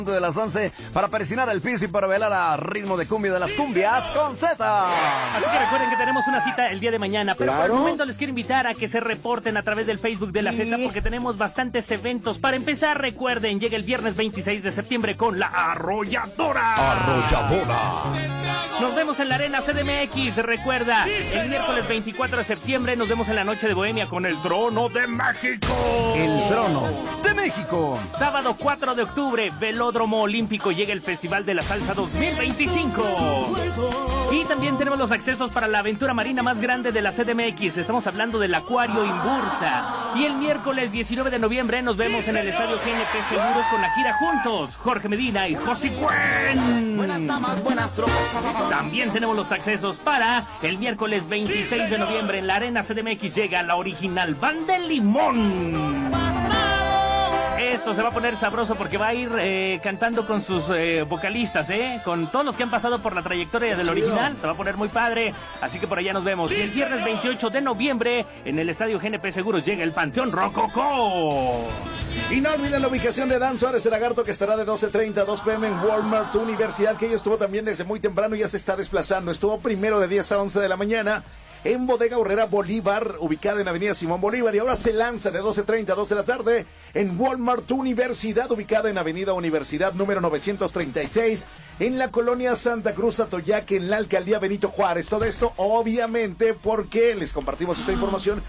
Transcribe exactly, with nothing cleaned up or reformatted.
de las once para persinar el piso y para bailar a ritmo de cumbia de las cumbias con Z. Así que recuerden que tenemos una cita el día de mañana, pero Claro. por el momento les quiero invitar a que se reporten a través del Facebook de la Sí. Z porque tenemos bastantes eventos. Para empezar, recuerden, llega el viernes veintiséis de septiembre con La Arrolladora. Arrolladora. Nos vemos en la Arena C D M X, recuerda, el miércoles veinticuatro de septiembre nos vemos en la Noche de Bohemia con el Trono de México. El Trono de México. Sábado cuatro de octubre, Velódromo Olímpico, llega el Festival de la Salsa dos mil veinticinco. Y también tenemos los accesos para la aventura marina más grande de la C D M X. Estamos hablando del Acuario Imbursa. Y el miércoles diecinueve de noviembre nos vemos en el Estadio G N P Seguros con la gira Juntos, Jorge Medina y José Cuen. Buenas damas, buenas tropas. También tenemos los accesos para el miércoles veintiséis de noviembre en la Arena C D M X llega la original Banda El Limón. Esto se va a poner sabroso porque va a ir eh, cantando con sus eh, vocalistas, ¿eh? Con todos los que han pasado por la trayectoria del original. Se va a poner muy padre, así que por allá nos vemos. Y el viernes veintiocho de noviembre en el Estadio G N P Seguros llega el Panteón Rococó. Y no olviden la ubicación de Dan Suárez el Lagarto, que estará de doce treinta a dos pe eme en Walmart Universidad, que ella estuvo también desde muy temprano y ya se está desplazando. Estuvo primero de diez a once de la mañana en Bodega Horrera Bolívar, ubicada en Avenida Simón Bolívar, y ahora se lanza de doce treinta a dos de la tarde en Walmart Universidad, ubicada en Avenida Universidad número novecientos treinta y seis, en la colonia Santa Cruz Atoyac, en la alcaldía Benito Juárez. Todo esto, obviamente, porque les compartimos esta información